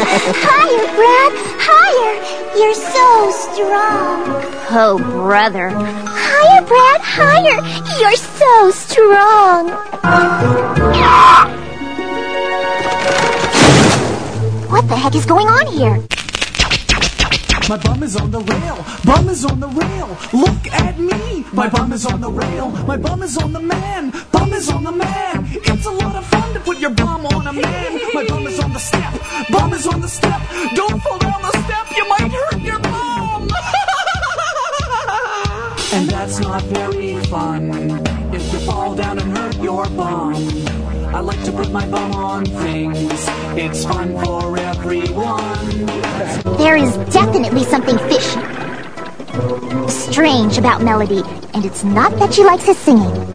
Higher, Brad! Higher! You're so strong. Oh, brother. Higher, Brad! Higher! You're so strong. What the heck is going on here? My bum is on the rail, bum is on the rail, look at me. My bum is on the rail, my bum is on the man, bum is on the man. It's a lot of fun to put your bum on a man. My bum is on the step, bum is on the step. Don't fall down the step, you might hurt your bum. And that's not very fun, if you fall down and hurt your bum. I like to put my bum on things, it's fun for everyone. There is definitely something fishy, strange about Melody, and it's not that she likes his singing.